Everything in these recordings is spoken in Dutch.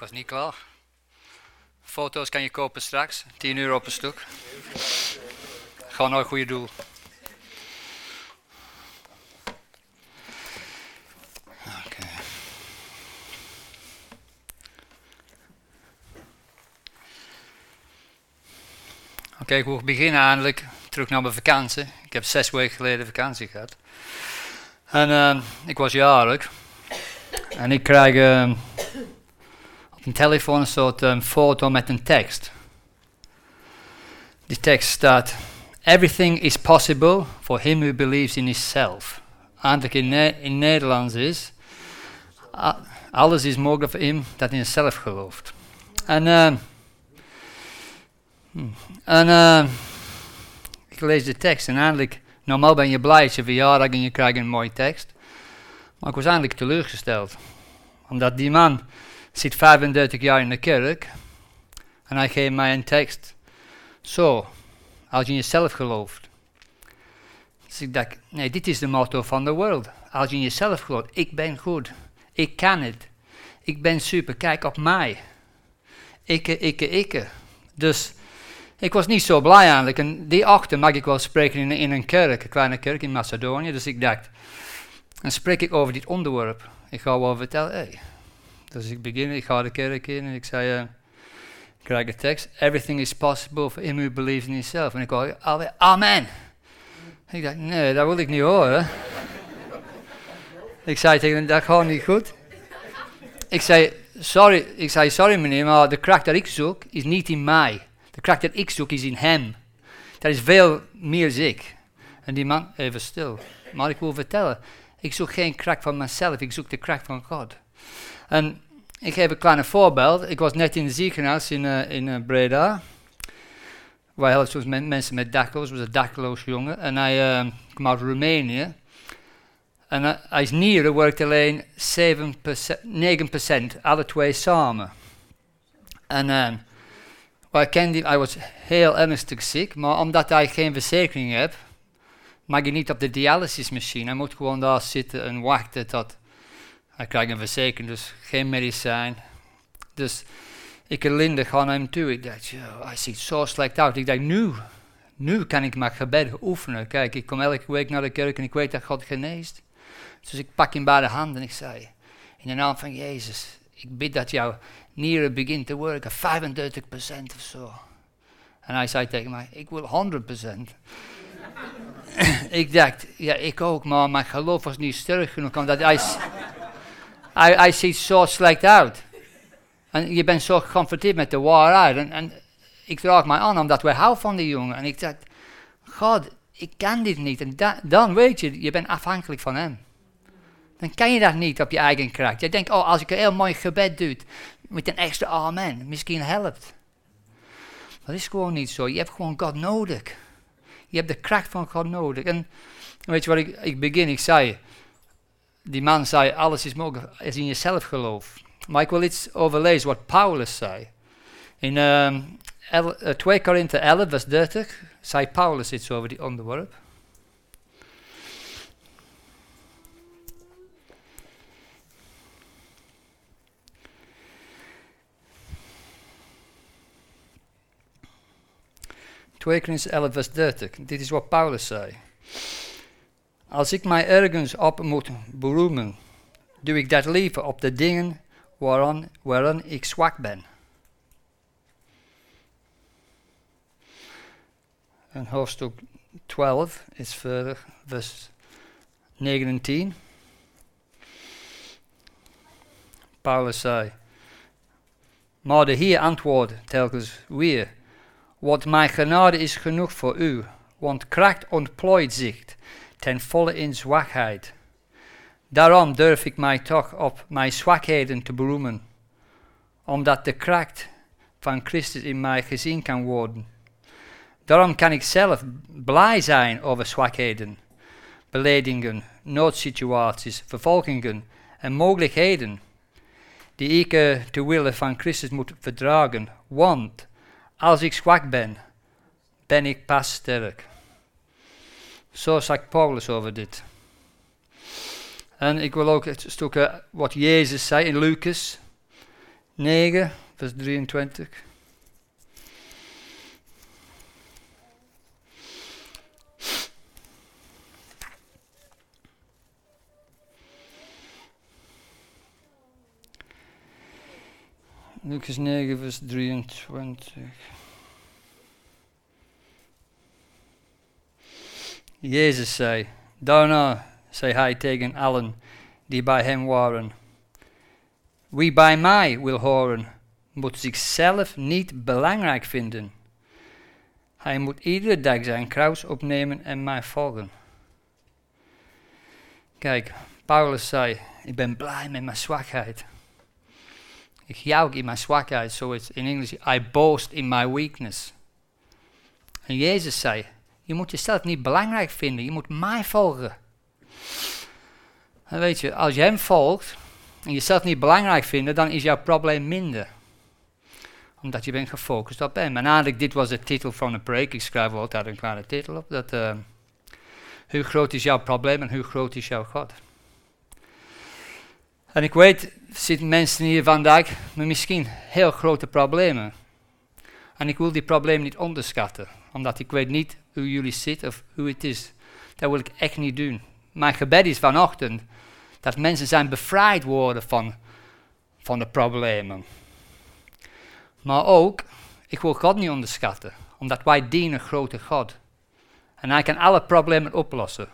was niet klaar. Foto's kan je kopen straks, 10 euro per stuk. Gewoon naar een goede doel. Oké, ik wil beginnen eindelijk terug naar mijn vakantie. Ik heb 6 weken geleden vakantie gehad. En ik was jarig. En ik krijg op mijn telefoon een soort foto met een tekst. Die tekst staat: Everything is possible for him who believes in himself. Eigenlijk in Nederlands is: alles is mogelijk voor hem dat in zichzelf gelooft. En ik lees de tekst en eindelijk, normaal ben je blij als je verjaardag en je krijgt een mooie tekst. Maar ik was eindelijk teleurgesteld. Omdat die man zit 35 jaar in de kerk en hij geeft mij een tekst. Zo, als je in jezelf gelooft. Dus ik dacht, nee, dit is de motto van de wereld. Als je in jezelf gelooft, ik ben goed, ik kan het, ik ben super, kijk op mij. Ik. Dus ik was niet zo blij eigenlijk. En die ochtend mag ik wel spreken in een kerk, een kleine kerk in Macedonië. Dus ik dacht, dan spreek ik over dit onderwerp. Ik ga wel vertellen, hey. Dus ik ga de kerk in en ik zei, ik krijg de tekst. Everything is possible for him who believes in himself. En ik hoor alweer, amen. Ik dacht, nee, dat wil ik niet horen. Ik zei tegen hem, dat gaat niet goed. Ik zei, sorry meneer, maar de kracht dat ik zoek is niet in mij. De kracht dat ik zoek is in hem. Dat is veel meer als ik. En die man, even stil. Maar ik wil vertellen, ik zoek geen kracht van mezelf, ik zoek de kracht van God. En ik geef een klein voorbeeld. Ik was net in het ziekenhuis in Breda. Waar helpen soms mensen met dakloos. Was een dakloos jongen. En hij kwam uit Roemenië. En hij nieren werkt alleen 9%, alle twee samen. En hij was heel ernstig ziek, maar omdat hij geen verzekering heeft, mag hij niet op de dialysismachine. Hij moet gewoon daar zitten en wachten tot hij krijgt een verzekering, dus geen medicijn. Dus ik en Linda gaan naar hem toe. Ik dacht, hij ziet zo slecht uit. Ik dacht, nu kan ik mijn gebed oefenen. Kijk, ik kom elke week naar de kerk en ik weet dat God geneest. Dus ik pak hem bij de hand en ik zei, in de naam van Jezus, ik bid dat jouw nieren begint te werken, 35% of zo. En hij zei tegen mij, ik wil 100%. Ik dacht, ja, ik ook, maar mijn geloof was niet sterk genoeg, omdat hij ziet zo slecht uit. En je bent zo geconfronteerd met de waarheid. En ik draag mij aan, omdat wij houden van die jongen. En ik dacht, God, ik kan dit niet. En dan weet je bent afhankelijk van hem. Dan kan je dat niet op je eigen kracht. Je denkt, als ik een heel mooi gebed doe, met een extra amen, misschien helpt. Dat is gewoon niet zo. Je hebt gewoon God nodig. Je hebt de kracht van God nodig. En weet je wat ik begin? Ik zei, die man zei, alles is mogelijk als in jezelf geloof. Maar ik wil iets overlezen wat Paulus zei. In 2 Korinthe 11, vers 30, zei Paulus iets over die onderwerp. Twee Korinthe 11, vers 30. Dit is wat Paulus zei. Als ik mij ergens op moet beroemen, doe ik dat liever op de dingen waaraan ik zwak ben. En hoofdstuk 12 is verder, vers 9 en 10. Paulus zei, maar de Heer antwoordde telkens weer, want mijn genade is genoeg voor u, want kracht ontplooit zich ten volle in zwakheid. Daarom durf ik mij toch op mijn zwakheden te beroemen, omdat de kracht van Christus in mij gezien kan worden. Daarom kan ik zelf blij zijn over zwakheden, beledigingen, noodsituaties, vervolgingen en mogelijkheden, die ik ter wille van Christus moet verdragen, want als ik zwak ben, ben ik pas sterk. Zo zegt Paulus over dit. En ik wil ook het stukje wat Jezus zei in Lucas 9, vers 23. Lucas 9, vers 23. Jezus zei, daarna zei hij tegen allen die bij hem waren, wie bij mij wil horen, moet zichzelf niet belangrijk vinden. Hij moet iedere dag zijn kruis opnemen en mij volgen. Kijk, Paulus zei, ik ben blij met mijn zwakheid. Ik juich in mijn zwakheid, zoals in Engels, I boast in my weakness. En Jezus zei, je moet jezelf niet belangrijk vinden, je moet mij volgen. En weet je, als je hem volgt en jezelf niet belangrijk vindt, dan is jouw probleem minder. Omdat je bent gefocust op hem. En eigenlijk, dit was de titel van de preek, ik schrijf altijd een kleine titel op, dat hoe groot is jouw probleem en hoe groot is jouw God. En ik weet, er zitten mensen hier vandaag met misschien heel grote problemen. En ik wil die problemen niet onderschatten, omdat ik weet niet hoe jullie zitten of hoe het is. Dat wil ik echt niet doen. Mijn gebed is vanochtend dat mensen zijn bevrijd worden van de problemen. Maar ook, ik wil God niet onderschatten, omdat wij dienen een grote God. En hij kan alle problemen oplossen.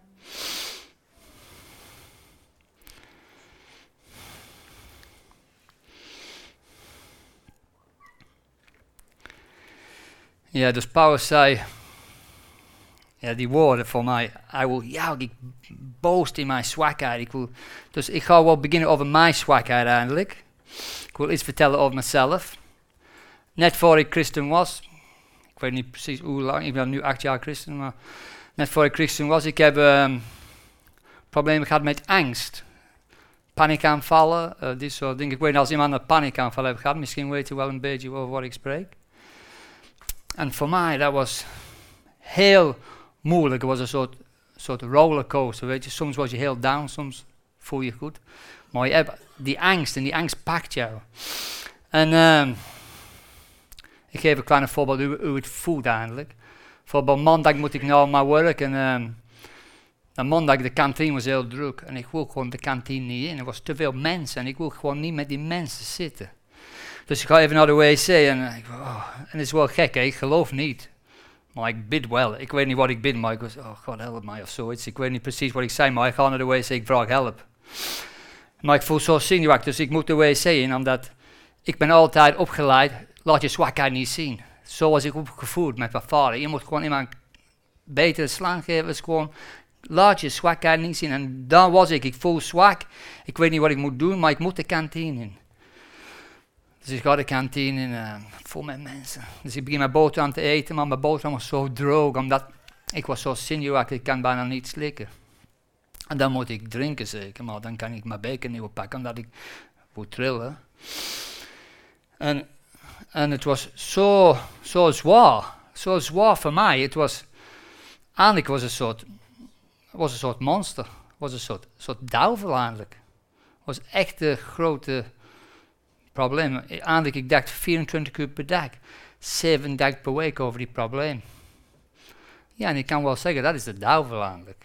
Ja, dus Paulus zei, ja, die woorden voor mij, ik boast in mijn zwakheid. Dus ik ga wel beginnen over mijn zwakheid eigenlijk. Ik wil iets vertellen over mezelf. Net voor ik christen was, ik weet niet precies hoe lang, ik ben nu 8 jaar christen, maar net voor ik christen was, ik heb problemen gehad met angst. Paniekaanvallen, dit soort dingen. Ik weet niet als iemand een paniekaanval heeft gehad, misschien weet je wel een beetje over wat ik spreek. En voor mij, dat was heel moeilijk. Het was een soort rollercoaster, weet je. Soms was je heel down, soms voel je goed. Maar je hebt die angst en die angst pakt jou. En ik geef een klein voorbeeld hoe het voelt eigenlijk. Bijvoorbeeld maandag moet ik naar mijn werk en maandag de kantine was heel druk. En ik wil gewoon de kantine niet in. Er was te veel mensen en ik wil gewoon niet met die mensen zitten. Dus ik ga even naar de wc en het is wel gek, hè? Ik geloof niet. Maar ik bid wel. Ik weet niet wat ik bid, maar ik was, God help mij of zoiets. Ik weet niet precies wat ik zei, maar ik ga naar de wc, ik vraag help. Maar ik voel zo zenuwachtig, dus ik moet de wc in, omdat ik ben altijd opgeleid, laat je zwakheid niet zien. Zo was ik opgevoed met mijn vader. Je moet gewoon iemand betere slang geven, is gewoon, laat je zwakheid niet zien. En daar was ik voel zwak, ik weet niet wat ik moet doen, maar ik moet de kantine in. Dus ik ga de kantine in, vol met mensen. Dus ik begin mijn boterham te eten, maar mijn boterham was zo droog, omdat ik was zo zenuwachtig, ik kan bijna niet slikken. En dan moet ik drinken zeker, maar dan kan ik mijn beker niet oppakken, omdat ik moet trillen. En het was zo zwaar voor mij. Eigenlijk was het een soort monster, was een soort duivel eigenlijk. Het was echt een grote probleem. Eigenlijk, ik dacht 24 uur per dag, 7 dagen per week over die probleem. Ja, en ik kan wel zeggen, dat is de duivel eigenlijk.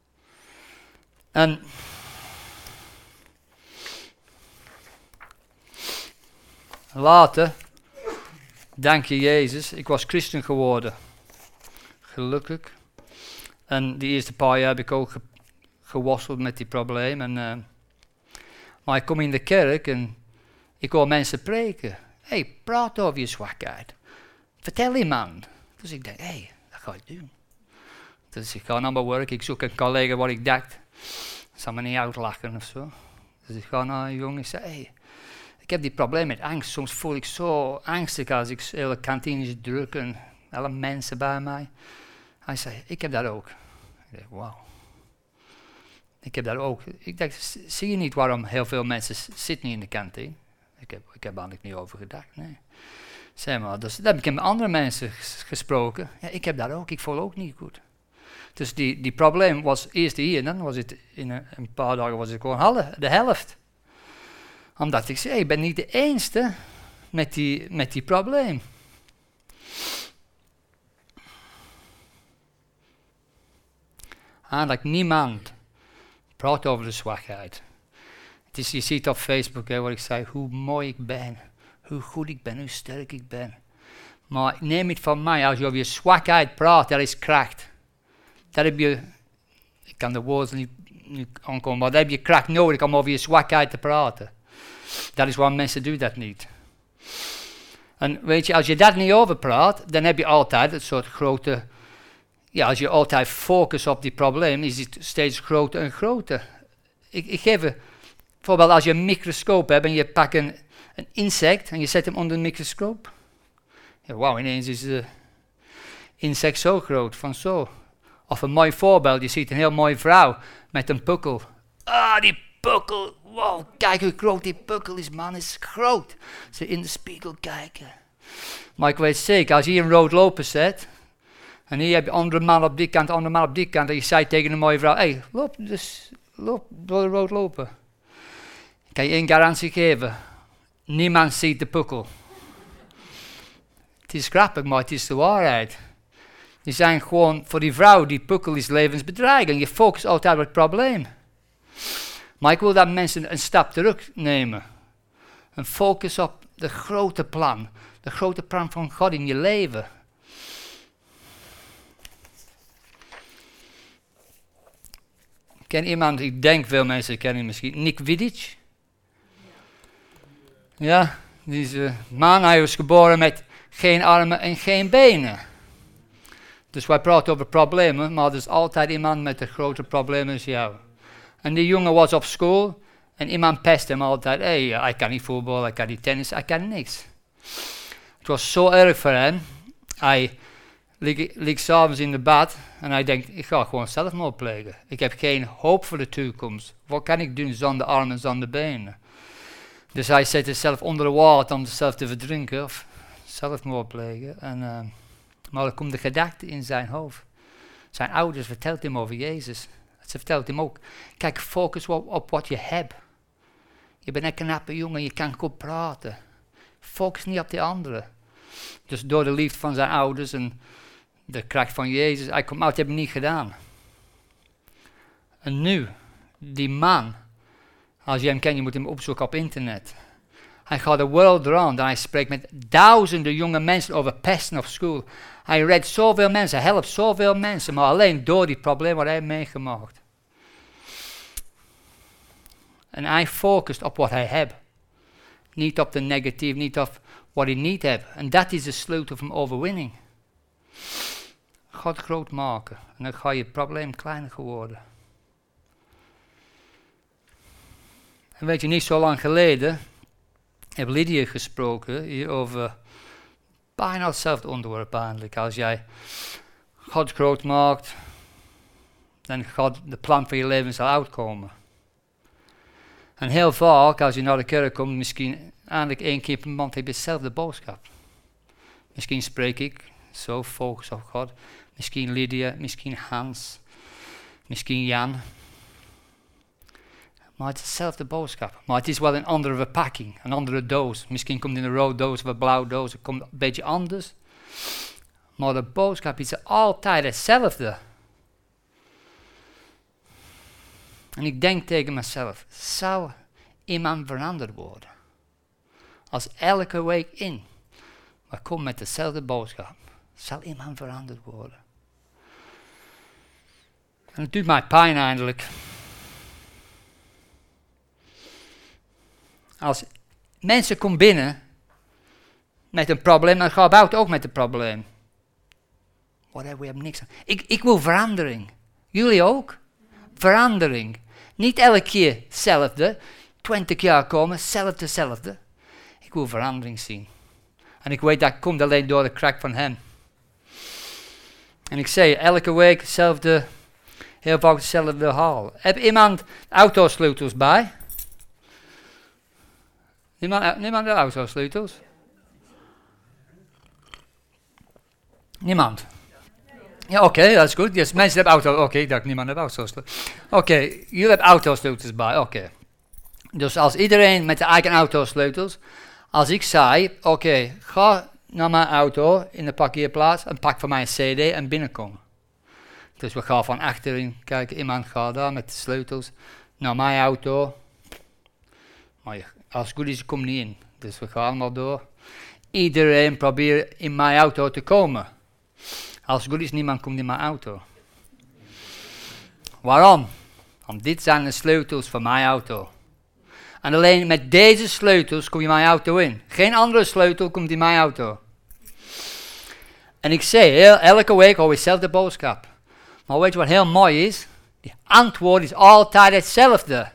En later, dank je Jezus, ik was christen geworden. Gelukkig. En die eerste paar jaar heb ik ook geworsteld met die probleem. Maar ik kom in de kerk en ik hoor mensen preken. Hey, praat over je zwakheid. Vertel iemand. Dus ik denk, dat ga ik doen. Dus ik ga naar mijn werk, ik zoek een collega wat ik dacht. Zal me niet uitlachen of zo. Dus ik ga naar een jongen en zeg, ik heb die probleem met angst. Soms voel ik zo angstig als ik de hele kantine is druk en alle mensen bij mij. Hij zei, ik heb dat ook. Ik dacht, wauw. Ik heb dat ook. Ik dacht, zie je niet waarom heel veel mensen zitten in de kantine? Ik heb eigenlijk niet over gedacht, nee. Zeg maar, dus dan heb ik met andere mensen gesproken. Ja, ik heb dat ook, ik voel ook niet goed. Dus die probleem was eerst hier en dan was het in een paar dagen was het gewoon de helft. Omdat ik zei, ik ben niet de enige met die probleem. Eigenlijk niemand praat over de zwakheid. Het is, je ziet op Facebook wat ik zei, hoe mooi ik ben, hoe goed ik ben, hoe sterk ik ben. Maar neem het van mij, als je over je zwakheid praat, dat is kracht. Dat heb je, ik kan de woorden niet aankomen, maar daar heb je kracht nodig om over je zwakheid te praten. Dat is waarom mensen doen dat niet. En weet je, als je dat niet over praat, dan heb je altijd een soort grote... Ja, als je altijd focust op die probleem, is het steeds groter en groter. Ik geef een voorbeeld, als je een microscoop hebt en je pakt een insect en je zet hem onder een microscoop. Ja, wauw, ineens is de insect zo groot, van zo. Of een mooi voorbeeld, je ziet een heel mooie vrouw met een pukkel. Ah, die pukkel, wow, kijk hoe groot die pukkel is, man, is groot. Ze in de spiegel kijken. Maar ik weet zeker, als je een rood loper zet, en hier heb je andere man op die kant, andere man op die kant, en je zei tegen een mooie vrouw, hey, loop door de rood lopen. Ik kan je één garantie geven, niemand ziet de pukkel. Het is grappig, maar het is de waarheid. Die zijn gewoon, voor die vrouw, die pukkel is levensbedreiging. Je focust altijd op het probleem. Maar ik wil dat mensen een stap terugnemen. En focus op de grote plan. De grote plan van God in je leven. Ken iemand, ik denk veel mensen kennen hem misschien, Nick Vidic? Ja, deze man, hij was geboren met geen armen en geen benen. Dus wij praten over problemen, maar er is altijd iemand met een groter probleem als jou. En die jongen was op school en iemand pest hem altijd. Hey, hij kan niet voetballen, hij kan niet tennis, hij kan niks. Het was zo erg voor hem. Hij ligt 's avonds in de bad en hij denkt, ik ga gewoon zelfmoord plegen. Ik heb geen hoop voor de toekomst. Wat kan ik doen zonder armen en zonder benen? Dus hij zet zichzelf onder de water om zichzelf te verdrinken of zelfmoord plegen. Maar er komt de gedachte in zijn hoofd. Zijn ouders vertelt hem over Jezus. Ze vertelt hem ook, kijk, focus op wat je hebt. Je bent een knappe jongen, je kan goed praten. Focus niet op die anderen. Dus door de liefde van zijn ouders en de kracht van Jezus, hij komt uit, heb hem niet gedaan. En nu, die man, als je hem kent, je moet hem opzoeken op internet. Hij gaat de world around en hij spreekt met duizenden jonge mensen over pesten op school. Hij redt zoveel mensen, helpt zoveel mensen, maar alleen door die problemen wat hij heeft meegemaakt. En hij focust op wat hij heeft. Niet op de negatief, niet op wat hij niet heeft. En dat is de sleutel van overwinning. God groot maken. En dan ga je probleem kleiner geworden. En weet je, niet zo lang geleden heb Lydia gesproken hier over bijna hetzelfde onderwerp eigenlijk. Als jij God groot maakt, dan gaat de plan van je leven zal uitkomen. En heel vaak, als je naar de kerk komt, misschien eigenlijk 1 keer per maand heb je dezelfde boodschap. Misschien spreek ik zo, focus op God. Misschien Lydia, misschien Hans, misschien Jan. Maar het is dezelfde boodschap. Maar het is wel een andere verpakking, een andere doos. Misschien komt in een rode doos of een blauwe doos, het komt een beetje anders. Maar de boodschap is altijd hetzelfde. En ik denk tegen mezelf, zou iemand veranderd worden? Als elke week in, maar kom met dezelfde boodschap, zal iemand veranderd worden? En het doet mij pijn eindelijk. Als mensen komen binnen met een probleem, dan gaat buiten ook met een probleem. Whatever, we hebben niks aan. Ik wil verandering. Jullie ook? Verandering. Niet elke keer hetzelfde. 20 jaar komen, hetzelfde. Ik wil verandering zien. En ik weet dat komt alleen door de kracht van hem. En ik zeg elke week hetzelfde, heel vaak hetzelfde verhaal. Heb iemand autosleutels bij? Niemand de autosleutels? Niemand? Ja, oké, dat is goed. Dus mensen hebben auto's. Oké, ik dacht niemand heeft auto's. Oké, jullie hebben autosleutels bij. Oké. Dus als iedereen met de eigen autosleutels, als ik zei, oké, ga naar mijn auto in de parkeerplaats en pak voor mij een cd en binnenkomen. Dus we gaan van achterin kijken, iemand gaat daar met de sleutels naar mijn auto. Maar als het goed is, kom niet in. Dus we gaan maar door. Iedereen probeert in mijn auto te komen. Als het goed is, niemand komt in mijn auto. Waarom? Want dit zijn de sleutels van mijn auto. En alleen met deze sleutels kom je mijn auto in. Geen andere sleutel komt in mijn auto. En ik zeg, elke week hoor ik dezelfde boodschap. Maar weet je wat heel mooi is? De antwoord is altijd hetzelfde.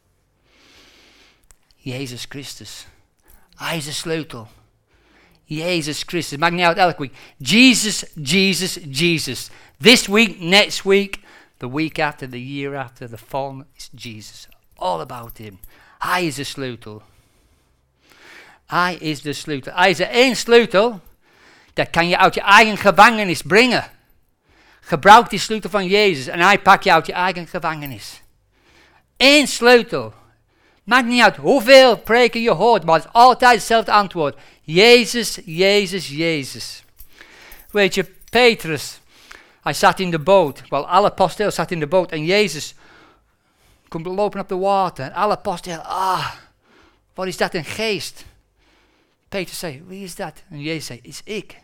Jezus Christus. Hij is de sleutel. Jezus Christus. Maakt niet uit elke week. Jesus, Jesus, Jesus. This week, next week, the week after, the year after, the fall is Jesus. All about him. Hij is de sleutel. Hij is de sleutel. Hij is de één sleutel. Dat kan je uit je eigen gevangenis brengen. Gebruik die sleutel van Jezus en hij pakt je uit je eigen gevangenis. Eén sleutel. Maakt niet uit hoeveel preken je hoort, maar het is altijd hetzelfde antwoord. Jezus, Jezus, Jezus. Weet je, Petrus, hij zat in de boot. Wel, alle apostelen zaten in de boot en Jezus komt lopen op de water. En alle apostelen, wat is dat een geest? Petrus zei, wie is dat? En Jezus zei, is ik.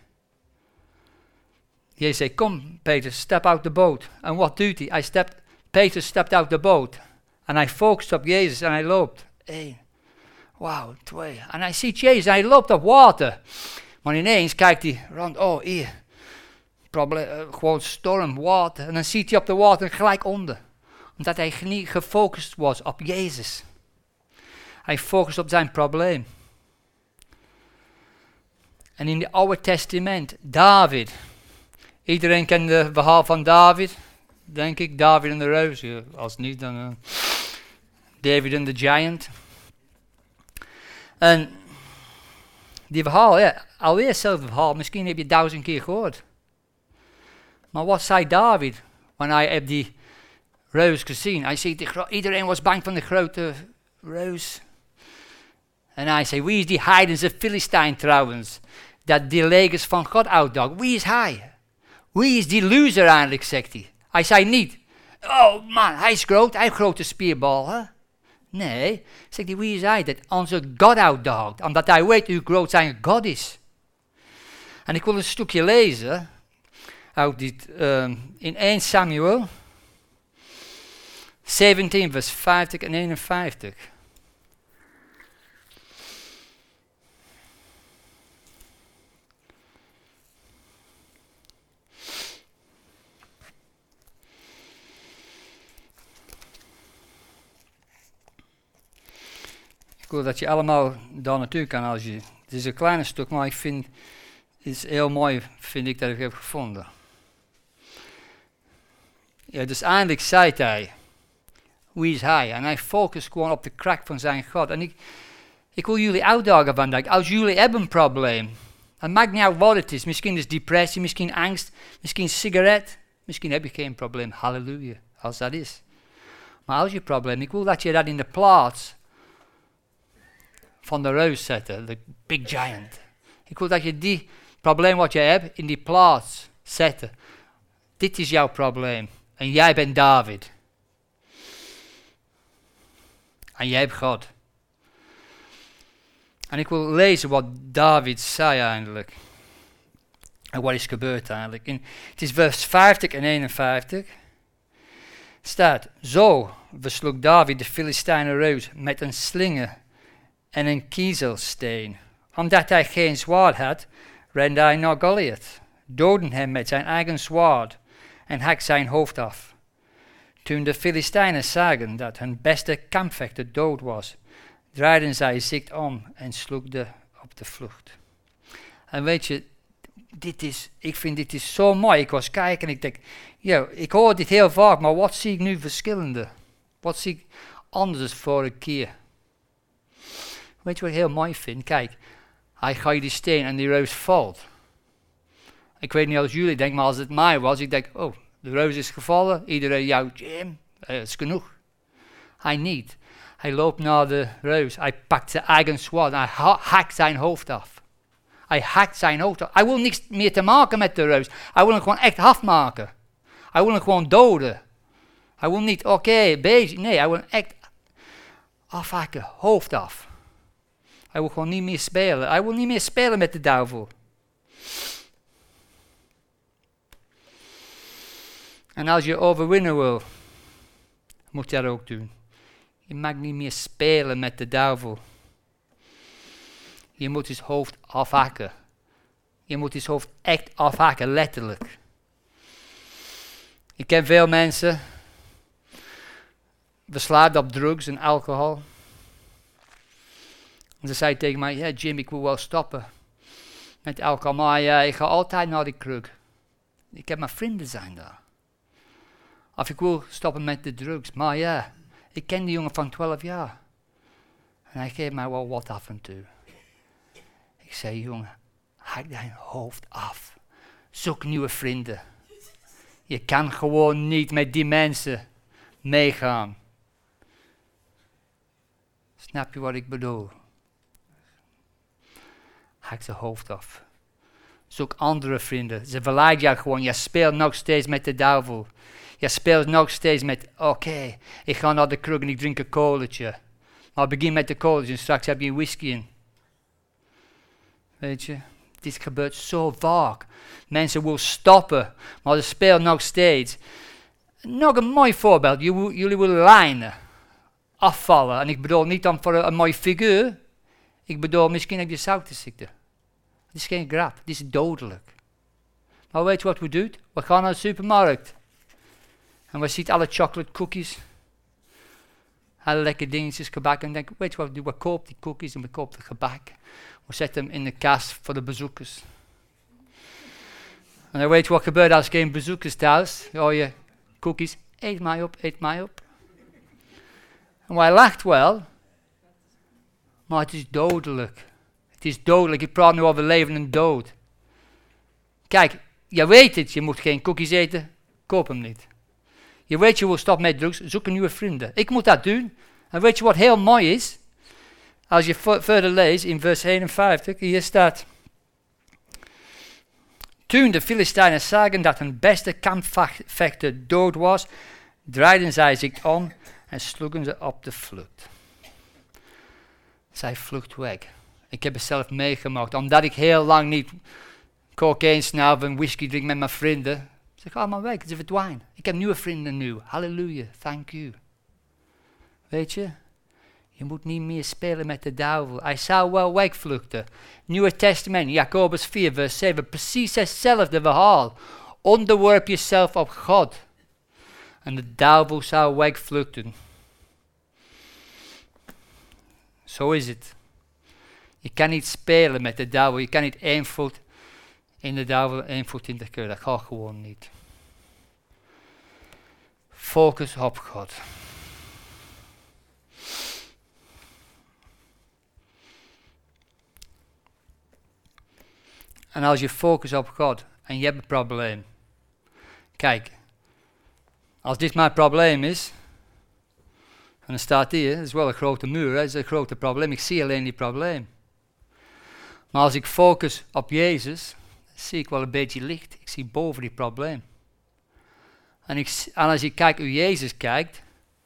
Jezus zei, kom Petrus, step uit de boot. En wat doet hij? Petrus stept uit de boot. En hij focust op Jezus en hij loopt. 1, wauw, 2. En hij ziet Jezus en hij loopt op water. Maar ineens kijkt hij rond, hier. Gewoon storm, water. En dan ziet hij op de water gelijk onder. Omdat hij niet gefocust was op Jezus. Hij focust op zijn probleem. En in het Oude Testament, David. Iedereen kent het verhaal van David, denk ik. David en de reus. Als niet, dan David en de giant. En die verhaal, alweer hetzelfde verhaal. Misschien heb je 1000 keer gehoord. Maar wat zei David? Wanneer hij heeft die reus gezien. Hij ziet, iedereen was bang van de grote reus. En hij zei, wie is die heidense Filistijn trouwens? Dat die legers van God uitdaagt. Wie is hij? Wie is die loser eigenlijk, zegt hij. Hij zei niet, oh man, hij is groot, hij heeft grote spierbal. Hè? Nee, zegt hij, wie is hij dat onze God uitdaagt? Omdat hij weet hoe groot zijn God is. En ik wil een stukje lezen uit dit, in 1 Samuel 17 vers 50 en 51. Ik wil dat je allemaal daar naartoe kan als je. Het is een klein stuk, maar ik vind het is heel mooi, vind ik, dat ik heb gevonden. Ja, dus eindelijk zei hij, wie is hij? En hij focust gewoon op de kracht van zijn God. En ik wil jullie uitdagen vandaag, als jullie hebben een probleem, het maakt niet uit wat het is, misschien is depressie, misschien angst, misschien sigaret, misschien heb je geen probleem, halleluja, als dat is. Maar als je een probleem, ik wil dat je dat in de plaats van de reus zetten, de big giant. Ik wil dat je die probleem wat je hebt in die plaats zetten. Dit is jouw probleem. En jij bent David. En jij hebt God. En ik wil lezen wat David zei eigenlijk. En wat is gebeurd eigenlijk. Het is vers 50 en 51. Staat, zo versloeg David de Filistijnen reus met een slinger en een kiezelsteen. Omdat hij geen zwaard had, rende hij naar Goliath, doodde hem met zijn eigen zwaard en hak zijn hoofd af. Toen de Filistijnen zagen dat hun beste kampvechter dood was, draaiden zij zich om en sloegen op de vlucht. En weet je, ik vind dit is zo mooi. Ik was kijken en ik denk, ik hoor dit heel vaak, maar wat zie ik nu verschillende? Wat zie ik anders vorige keer? Weet je wat ik heel mooi vind? Kijk, hij gooit die steen en die reus valt. Ik weet niet als jullie denken, maar als het mij was, ik denk, de reus is gevallen. Iedereen, Jim, dat is genoeg. Hij niet. Hij loopt naar de reus. Hij pakt zijn eigen zwaard. Hij hakt zijn hoofd af. Hij hakt zijn hoofd af. Hij wil niks meer te maken met de reus. Hij wil hem gewoon echt afmaken. Hij wil hem gewoon doden. Hij wil niet, bezig. Nee, hij wil hem echt afhakken. Hoofd af. Hij wil gewoon niet meer spelen. Hij wil niet meer spelen met de duivel. En als je overwinnen wil, moet je dat ook doen. Je mag niet meer spelen met de duivel. Je moet zijn hoofd afhakken. Je moet zijn hoofd echt afhakken, letterlijk. Ik ken veel mensen, verslaafd op drugs en alcohol. En ze zei tegen mij, ja Jim, ik wil wel stoppen met alcohol, maar ik ga altijd naar die kruk. Ik heb mijn vrienden zijn daar. Of ik wil stoppen met de drugs, maar ja, ik ken die jongen van 12 jaar. En hij geeft mij wel wat af en toe. Ik zei, jongen, hak dein hoofd af. Zoek nieuwe vrienden. Je kan gewoon niet met die mensen meegaan. Snap je wat ik bedoel? Hak zijn hoofd af. Zoek andere vrienden. Ze verleiden jou gewoon. Je speelt nog steeds met de duivel. Je speelt nog steeds met, ik ga naar de kroeg en ik drink een koletje. Maar begin met de koletje en straks heb je een whisky in. Weet je, dit gebeurt zo vaak. Mensen willen stoppen, maar ze spelen nog steeds. Nog een mooi voorbeeld. Jullie willen lijnen. Afvallen. En ik bedoel niet dan voor een mooi figuur. Ik bedoel misschien heb je suikerziekte. Het is geen grap. Het is dodelijk. Maar weet je wat we doen? We gaan naar de supermarkt. En we zien alle chocolate cookies. Alle lekkere dingetjes, gebak. En denken, weet je wat we doen? We kopen die cookies en we kopen het gebak. We zetten hem in de kast voor de bezoekers. En dan weet je wat gebeurt als geen bezoekers thuis. Oh je cookies, eet mij op, eet mij op. En wij lacht wel. Maar het is dodelijk. Het is dodelijk. Ik praat nu over leven en dood. Kijk, je weet het, je moet geen cookies eten. Koop hem niet. Je weet je wil stoppen met drugs, zoek een nieuwe vrienden. Ik moet dat doen. En weet je wat heel mooi is? Als je verder leest in vers 51, hier staat. Toen de Filistijnen zagen dat hun beste kampvechter dood was, draaiden zij zich om en sloegen ze op de vlucht. Zij vlucht weg. Ik heb het zelf meegemaakt, omdat ik heel lang niet cocaïne snaf en whisky drink met mijn vrienden. Ze gaan maar weg, ze verdwijnen. Ik heb nieuwe vrienden nu. Halleluja, thank you. Weet je? Je moet niet meer spelen met de duivel. Hij zou wel wegvluchten. Nieuwe Testament, Jacobus 4 vers 7. Precies hetzelfde verhaal. Onderwerp jezelf op God. En de duivel zou wegvluchten. Zo is het. Je kan niet spelen met de duivel. Je kan niet 1 voet in de duivel, 1 voet in de keur. Dat gaat gewoon niet. Focus op God. En als je focust op God en je hebt een probleem. Kijk, als dit mijn probleem is, en dan staat hier, het is wel een grote muur, het is een grote probleem, ik zie alleen die probleem. Maar als ik focus op Jezus, zie ik wel een beetje licht, ik zie boven die probleem. En als je kijkt hoe Jezus kijkt,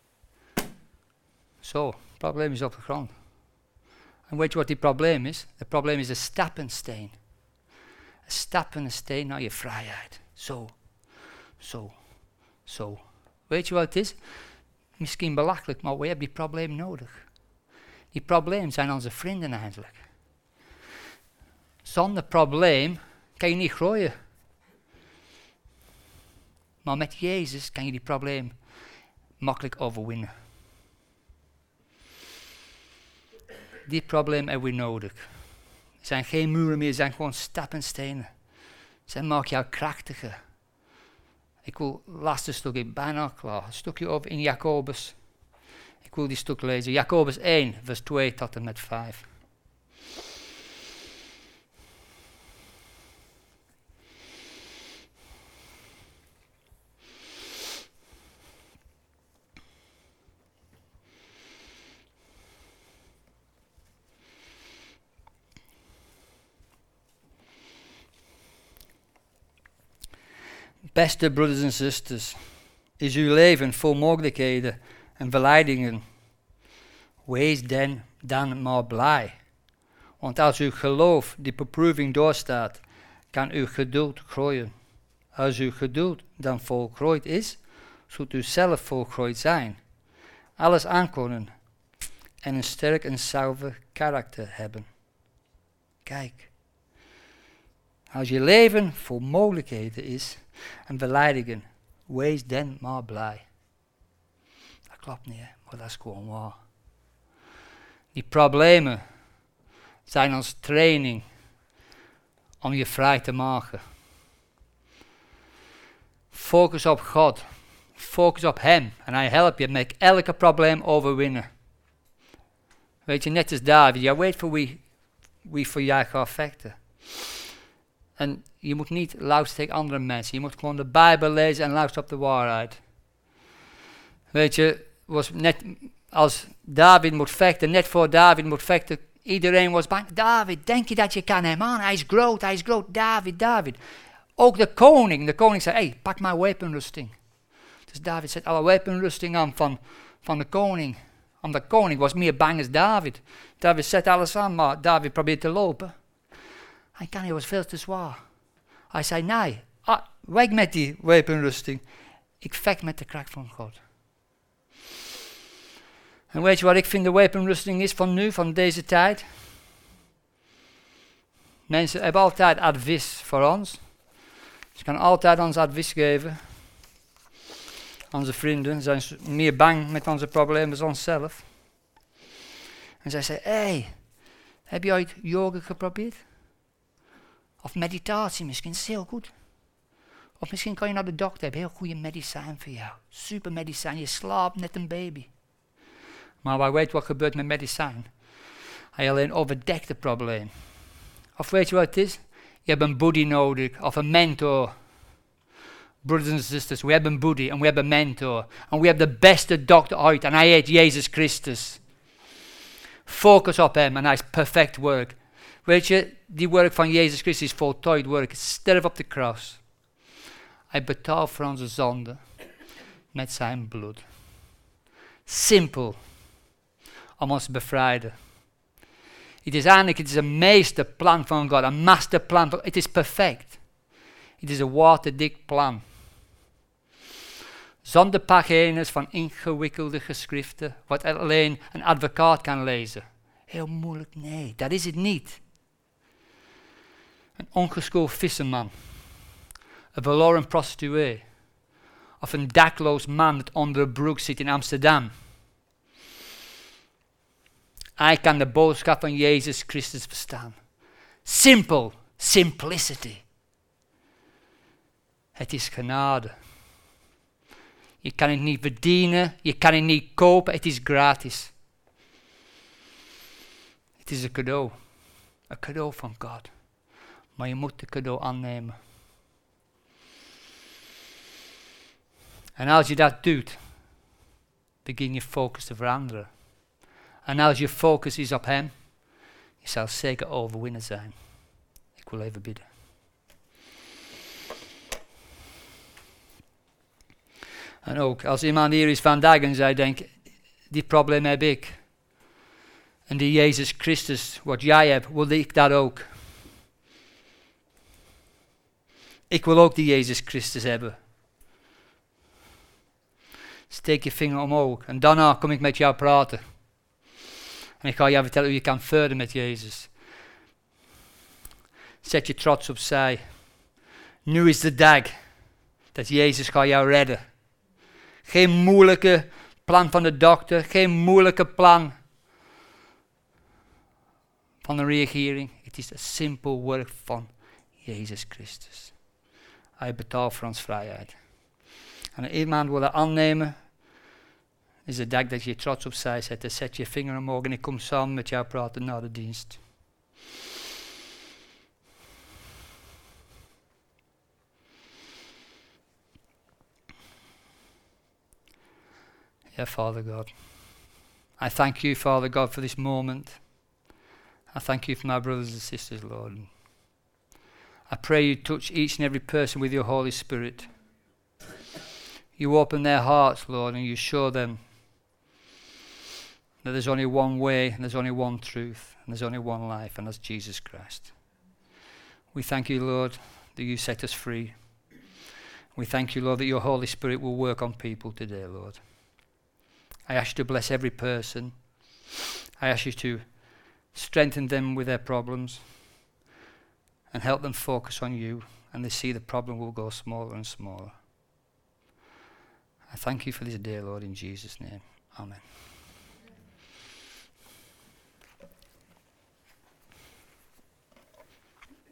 zo, het probleem is op de grond. En weet je wat die probleem is? Het probleem is een stappensteen. Een stappende steen naar je vrijheid. Zo, zo, zo. Weet je wat het is? Misschien belachelijk, maar we hebben die probleem nodig. Die problemen zijn onze vrienden eigenlijk. Zonder probleem kan je niet groeien. Maar met Jezus kan je die probleem makkelijk overwinnen. Die probleem hebben we nodig. Er zijn geen muren meer, er zijn gewoon stappenstenen. Zij maken jou krachtiger. Ik wil het laatste stukje bijna klaar. Een stukje over in Jacobus. Ik wil die stuk lezen. Jacobus 1, vers 2 tot en met 5. Beste broeders en zusters, is uw leven vol mogelijkheden en verleidingen? Wees dan maar blij. Want als uw geloof die beproeving doorstaat, kan uw geduld groeien. Als uw geduld dan volgroeid is, zult u zelf volgroeid zijn. Alles aankunnen en een sterk en zuiver karakter hebben. Kijk, als je leven vol mogelijkheden is en verleidingen, wees dan maar blij. Dat klopt niet, hè? Maar dat is gewoon waar. Die problemen zijn ons training om je vrij te maken. Focus op God. Focus op Hem. En Hij helpt je met elke probleem overwinnen. Weet je, net als David. Jij weet voor wie voor jou gaat vechten. En je moet niet luisteren tegen andere mensen. Je moet gewoon de Bijbel lezen en luisteren op de waarheid. Weet je, was net als David moet vechten, net voor David moet vechten, iedereen was bang. David, denk je dat je kan hem aan? Hij is groot, David. Ook de koning zei, hey, pak maar wapenrusting. Dus David zet alle wapenrusting aan van de koning. Omdat de koning was meer bang als David. David zet alles aan, maar David probeert te lopen. Hij was veel te zwaar. Hij zei, nee, weg met die wapenrusting. Ik vecht met de kracht van God. En weet je wat ik vind de wapenrusting is van nu, van deze tijd? Mensen hebben altijd advies voor ons. Ze kunnen altijd ons advies geven. Onze vrienden zijn meer bang met onze problemen dan onszelf. En zij zeggen, hey, heb je ooit yoga geprobeerd? Of meditatie misschien, dat is heel goed. Of misschien kan je naar de dokter hebben, heel goede medicijn voor jou. Super medicijn, je slaapt net een baby. Maar wij weten wat gebeurt met medicijn. Hij alleen overdekt het probleem. Of weet je wat het is? Je hebt een buddy nodig, of een mentor. Brothers en zusters, we hebben een buddy en we hebben een mentor. En we hebben de beste dokter ooit en hij heet Jezus Christus. Focus op hem en hij is perfect werk. Weet je, die werk van Jezus Christus is voltooid werk. Sterf op de kruis. Hij betaalt voor onze zonde met zijn bloed. Simpel. Om ons te bevrijden. Het is een meesterplan van God, een masterplan. Het is perfect. Het is een waterdicht plan. Zonder pagina's van ingewikkelde geschriften, wat alleen een advocaat kan lezen. Heel moeilijk, nee, dat is het niet. Een ongeschoold visserman, een verloren prostituee, of een dakloos man dat onder een broek zit in Amsterdam. Hij kan de boodschap van Jezus Christus verstaan. Simpel, simplicity. Het is genade. Je kan het niet verdienen, je kan het niet kopen, het is gratis. Het is een cadeau van God. Maar je moet het cadeau aannemen. En als je dat doet, begin je focus te veranderen. En als je focus is op Hem, je zal zeker overwinnen zijn. Ik wil even bidden. En ook als iemand hier is vandaag en zij denkt, die probleem heb ik. En die Jezus Christus, wat jij hebt, wil ik dat ook. Ik wil ook die Jezus Christus hebben. Steek je vinger omhoog en daarna kom ik met jou praten. En ik ga jou vertellen hoe je kan verder met Jezus. Zet je trots opzij. Nu is de dag dat Jezus gaat jou redden. Geen moeilijke plan van de dokter. Geen moeilijke plan van de regering. Het is een simpel woord van Jezus Christus. Hij betaalt voor ons vrijheid. En als iemand wil dat aannemen, is de dag dat je trots opzij zet. Zet je vinger omhoog en ik kom samen met jou praten na de dienst. Yeah, Father God. I thank you, Father God, for this moment. I thank you for my brothers and sisters, Lord. I pray you touch each and every person with your Holy Spirit. You open their hearts, Lord, and you show them that there's only one way, and there's only one truth, and there's only one life, and that's Jesus Christ. We thank you, Lord, that you set us free. We thank you, Lord, that your Holy Spirit will work on people today, Lord. I ask you to bless every person. I ask you to strengthen them with their problems and help them focus on you, and they see the problem will go smaller and smaller. I thank you for this day, Lord, in Jesus' name. Amen.